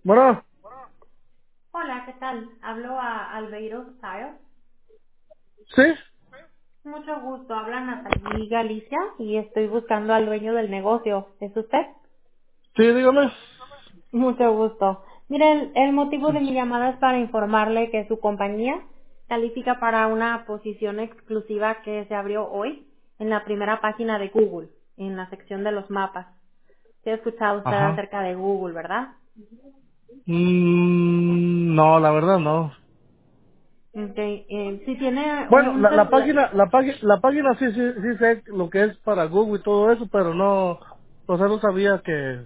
Bueno, Hola, ¿qué tal? Hablo a Albeiro Sayo. sí, Mucho gusto. Habla Natalie Galicia y estoy buscando al dueño del negocio. ¿Es usted? sí, dígame. Mucho gusto. Mire, el motivo de mi llamada es para informarle que su compañía califica para una posición exclusiva que se abrió hoy en la primera página de Google, en la sección de los mapas. ¿Sí ha escuchado usted Ajá. acerca de Google, verdad? No, la verdad no. Ok, si tiene Bueno, un celular. la página sí, sí, sí sé lo que es para Google y todo eso, pero no, o sea, no sabía que,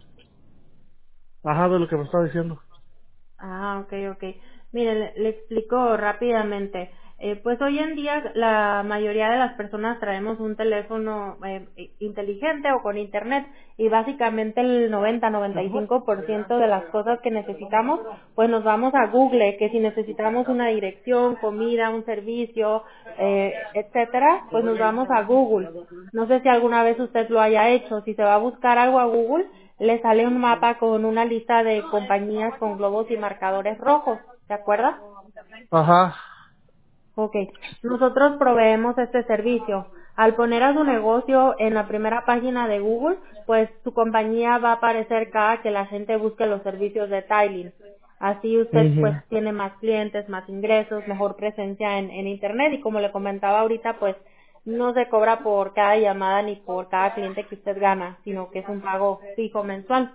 ajá, de lo que me estaba diciendo. Ah, ok, ok. Mire, le explico rápidamente. Pues hoy en día la mayoría de las personas traemos un teléfono inteligente o con internet y básicamente el 90-95% de las cosas que necesitamos, pues nos vamos a Google, que si necesitamos una dirección, comida, un servicio, etcétera, pues nos vamos a Google. No sé si alguna vez usted lo haya hecho. Si se va a buscar algo a Google, le sale un mapa con una lista de compañías con globos y marcadores rojos. ¿Se acuerda? Ajá. Ok. Nosotros proveemos este servicio. Al poner a su negocio en la primera página de Google, pues su compañía va a aparecer cada que la gente busque los servicios de tiling. Así usted pues Mhm. tiene más clientes, más ingresos, mejor presencia en Internet y como le comentaba ahorita, pues no se cobra por cada llamada ni por cada cliente que usted gana, sino que es un pago fijo mensual.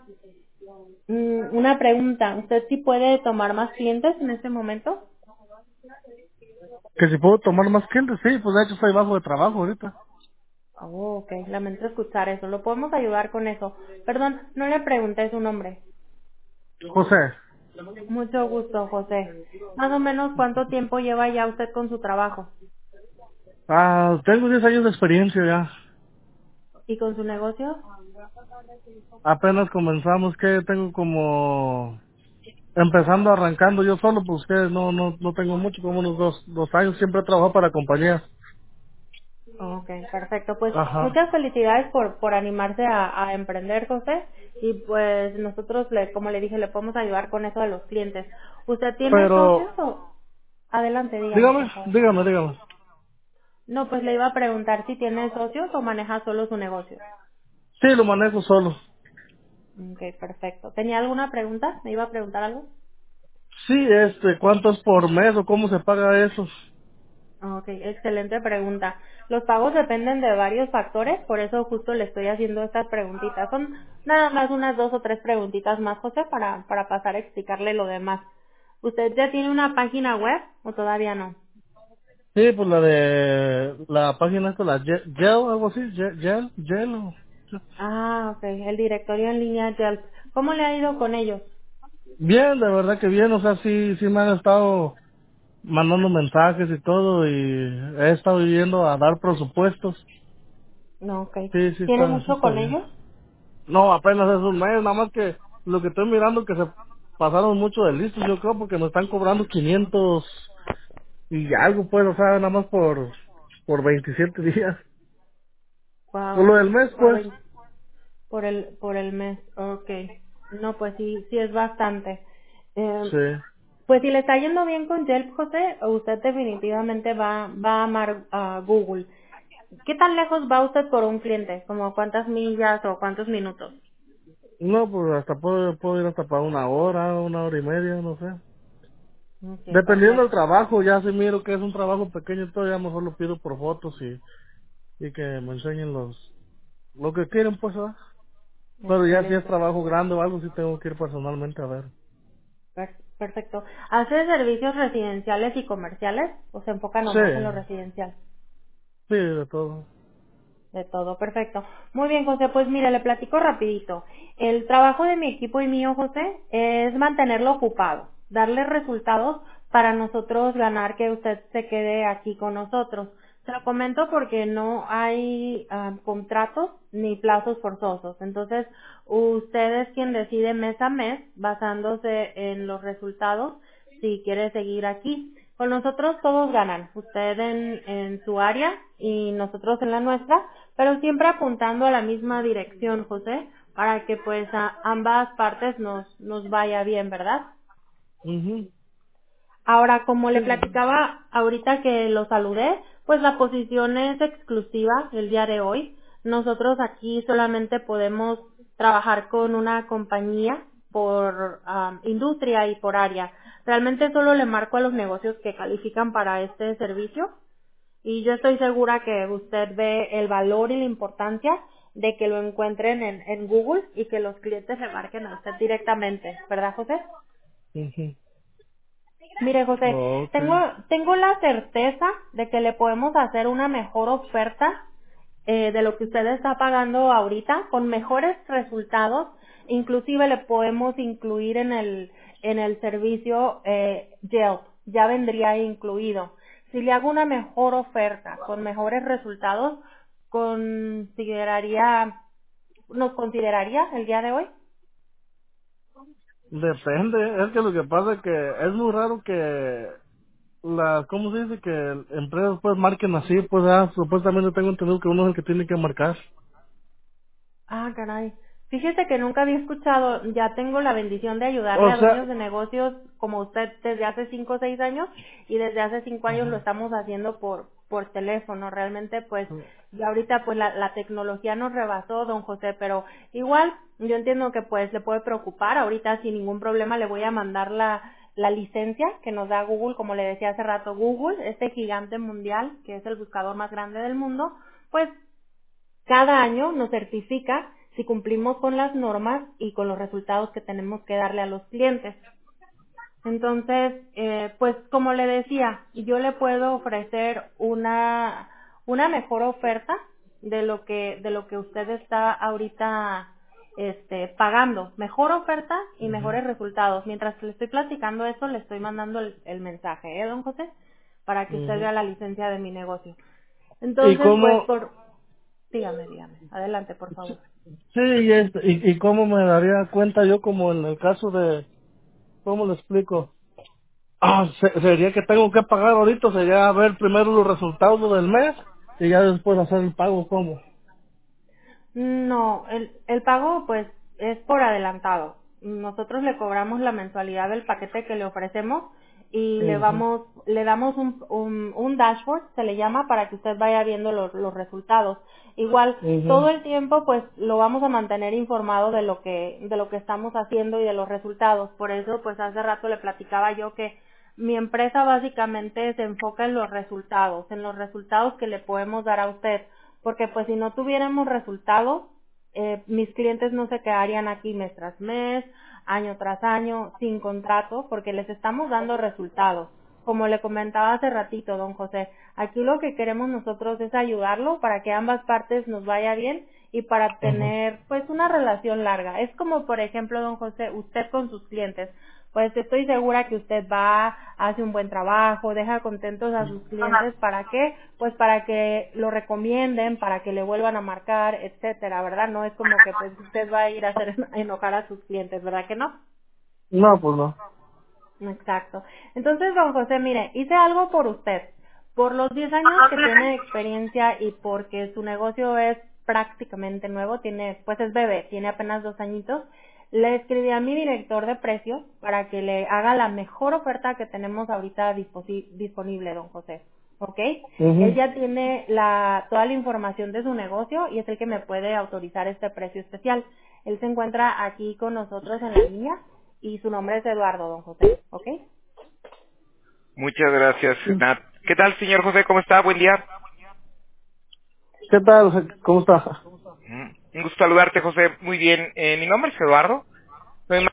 Una pregunta, ¿usted sí puede tomar más clientes en este momento? Que si puedo tomar más clientes, sí, pues de hecho estoy bajo de trabajo ahorita. Oh, ok, lamento escuchar eso. ¿Lo podemos ayudar con eso? Perdón, no le pregunté su nombre. José, Mucho gusto, José. Más o menos, ¿cuánto tiempo lleva ya usted con su trabajo tengo 10 años de experiencia ya. y con su negocio? Apenas comenzamos, que tengo como empezando arrancando yo solo, pues que no tengo mucho, como unos dos años, siempre he trabajado para compañías. Ok, perfecto. Pues Ajá. muchas felicidades por animarse a emprender, José. Y pues nosotros, como le dije, le podemos ayudar con eso de los clientes. ¿Usted tiene Pero, socios o...? Adelante, dígame, por dígame, favor. dígame. No, pues le iba a preguntar si tiene socios o maneja solo su negocio. Sí, lo manejo solo. Ok, perfecto. ¿Tenía alguna pregunta? ¿Me iba a preguntar algo? Sí, ¿cuánto es por mes o cómo se paga eso? Ok, excelente pregunta. Los pagos dependen de varios factores, por eso justo le estoy haciendo estas preguntitas. Son nada más unas 2 o 3 preguntitas más, José, para pasar a explicarle lo demás. ¿Usted ya tiene una página web o todavía no? Sí, pues la página esta, la Gel, algo así, Gel. Ah, ok, el directorio en línea Yelp. ¿Cómo le ha ido con ellos? Bien, de verdad que bien, o sea, sí me han estado mandando mensajes y todo y he estado yendo a dar presupuestos. No, ok. Sí ¿Tiene sí mucho está con bien. ellos? No, apenas es un mes, nada más que lo que estoy mirando que se pasaron mucho de listos, yo creo, porque me están cobrando 500 y algo, pues, o sea, nada más por 27 días. Por Wow, lo del mes, por pues. 20. Por el mes, okay. No, pues sí, sí es bastante. Sí. Pues si le está yendo bien con Yelp, José, usted definitivamente va a amar a Google. ¿Qué tan lejos va usted por un cliente? ¿Como cuántas millas o cuántos minutos? No, pues hasta puedo ir hasta para una hora y media, no sé. Okay, Dependiendo del perfecto. trabajo, ya si miro que es un trabajo pequeño, todavía mejor lo pido por fotos y que me enseñen lo que quieren, pues, ¿verdad? Pero ya si es Excelente. trabajo grande o algo, sí tengo que ir personalmente a ver. Perfecto. ¿Hace servicios residenciales y comerciales o se enfoca nomás en lo Sí, residencial? sí, de todo. De todo, perfecto. Muy bien, José, pues mire, le platico rapidito. El trabajo de mi equipo y mío, José, es mantenerlo ocupado, darle resultados para nosotros ganar que usted se quede aquí con nosotros. Se lo comento porque no hay contratos ni plazos forzosos. Entonces, usted es quien decide mes a mes, basándose en los resultados, si quiere seguir aquí. Con nosotros todos ganan, usted en su área y nosotros en la nuestra, pero siempre apuntando a la misma dirección, José, para que pues a ambas partes nos vaya bien, ¿verdad? Mhm. Ahora, como le Sí. platicaba ahorita que lo saludé, pues la posición es exclusiva el día de hoy. Nosotros aquí solamente podemos trabajar con una compañía por industria y por área. Realmente solo le marco a los negocios que califican para este servicio y yo estoy segura que usted ve el valor y la importancia de que lo encuentren en Google y que los clientes le marquen a usted directamente, ¿verdad, José? Mhm. Mire, José, tengo, Okay. tengo la certeza de que le podemos hacer una mejor oferta de lo que usted está pagando ahorita, con mejores resultados. Inclusive le podemos incluir en el servicio Yelp, ya vendría incluido. Si le hago una mejor oferta con mejores resultados, consideraría, ¿nos consideraría el día de hoy? Depende, es que lo que pasa es que es muy raro que ¿cómo se dice? Que empresas pues marquen así, pues supuestamente tengo entendido que uno es el que tiene que marcar. Ah, caray. Fíjese que nunca había escuchado, ya tengo la bendición de ayudarle O a sea, dueños de negocios como usted desde hace 5 o 6 años y desde hace 5 años lo ujú, estamos haciendo por teléfono. Realmente pues y ahorita pues la tecnología nos rebasó, don José, pero igual yo entiendo que pues le puede preocupar. Ahorita sin ningún problema le voy a mandar la licencia que nos da Google, como le decía hace rato, Google, este gigante mundial que es el buscador más grande del mundo, pues cada año nos certifica si cumplimos con las normas y con los resultados que tenemos que darle a los clientes. Entonces, pues como le decía, yo le puedo ofrecer una mejor oferta de lo que usted está ahorita pagando. Mejor oferta y ujú, mejores resultados. Mientras le estoy platicando eso, le estoy mandando el mensaje, don José? Para que usted ujú. vea la licencia de mi negocio. ¿Y Entonces, pues cómo, dígame, dígame. Adelante, por favor. sí, y cómo me daría cuenta yo como en el caso de, ¿cómo le explico? Sería que tengo que pagar ahorita, sería ver primero los resultados del mes y ya después hacer el pago, ¿cómo? No, el pago pues es por adelantado. Nosotros le cobramos la mensualidad del paquete que le ofrecemos y Mhm. le damos un dashboard, se le llama, para que usted vaya viendo los resultados. Igual, todo Mhm. el tiempo pues lo vamos a mantener informado de lo que estamos haciendo y de los resultados. Por eso pues hace rato le platicaba yo que mi empresa básicamente se enfoca en los resultados que le podemos dar a usted, porque pues si no tuviéramos resultados, mis clientes no se quedarían aquí mes tras mes, año tras año, sin contrato, porque les estamos dando resultados. Como le comentaba hace ratito, don José, aquí lo que queremos nosotros es ayudarlo para que ambas partes nos vaya bien y para Ujú. tener pues una relación larga. Es como por ejemplo, don José, usted con sus clientes. Pues estoy segura que usted va, hace un buen trabajo, deja contentos a sus clientes. ¿Para qué? Pues para que lo recomienden, para que le vuelvan a marcar, etcétera, ¿verdad? No es como que pues usted va a ir a hacer enojar a sus clientes, ¿verdad que no? No, pues no. Exacto. Entonces, don José, mire, hice algo por usted. Por los 10 años que tiene de experiencia y porque su negocio es prácticamente nuevo, tiene, pues es bebé, tiene apenas 2 añitos, le escribí a mi director de precios para que le haga la mejor oferta que tenemos ahorita disponible, don José. ¿Ok? Él Mhm. ya tiene toda la información de su negocio y es el que me puede autorizar este precio especial. Él se encuentra aquí con nosotros en la línea y su nombre es Eduardo, don José, ¿ok? Muchas gracias, Nat. ¿Qué tal, señor José? ¿Cómo está? Buen día. ¿Qué tal? ¿Cómo está? Un gusto saludarte, José. Muy bien. Mi nombre es Eduardo.